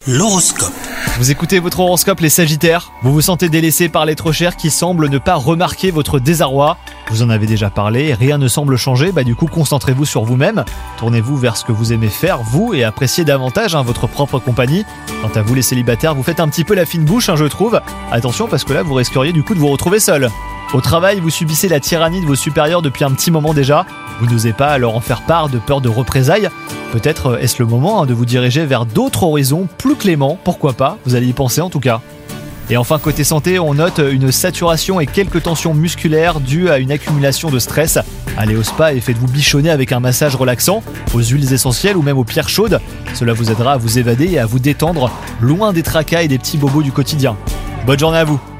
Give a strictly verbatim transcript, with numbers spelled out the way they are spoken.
L'horoscope. Vous écoutez votre horoscope les Sagittaires. Vous vous sentez délaissé par l'être cher qui semble ne pas remarquer votre désarroi. Vous en avez déjà parlé, rien ne semble changer, bah du coup concentrez-vous sur vous-même. Tournez-vous vers ce que vous aimez faire, vous, et appréciez davantage hein, votre propre compagnie. Quant à vous les célibataires, vous faites un petit peu la fine bouche, hein, je trouve. Attention parce que là vous risqueriez du coup de vous retrouver seul. Au travail, vous subissez la tyrannie de vos supérieurs depuis un petit moment déjà. Vous n'osez pas leur en faire part de peur de représailles. Peut-être est-ce le moment hein, de vous diriger vers d'autres horizons plus cléments, pourquoi pas, vous allez y penser en tout cas. Et enfin côté santé, on note une saturation et quelques tensions musculaires dues à une accumulation de stress. Allez au spa et faites-vous bichonner avec un massage relaxant, aux huiles essentielles ou même aux pierres chaudes. Cela vous aidera à vous évader et à vous détendre, loin des tracas et des petits bobos du quotidien. Bonne journée à vous!